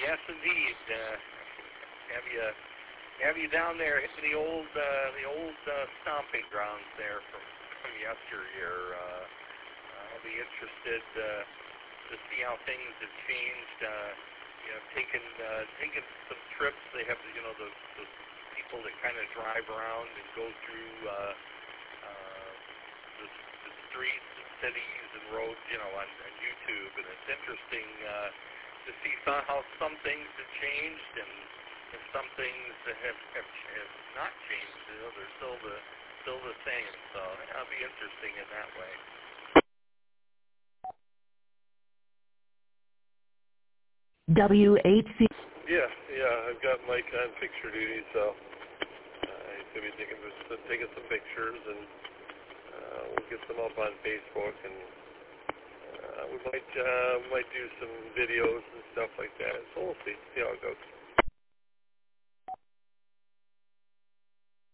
Yes, indeed. Have you down there hitting the old stomping grounds there from yesteryear? I'll be interested to see how things have changed. Taking some trips. They have the people that kind of drive around and go through the streets and cities and roads, on YouTube, and it's interesting to see how some things have changed and some things that have not changed. They're still the same. So it'll be interesting in that way. WHC. Yeah, I've got Mike on picture duty, so he's going to be taking some pictures, and we'll get them up on Facebook, and we might do some videos and stuff like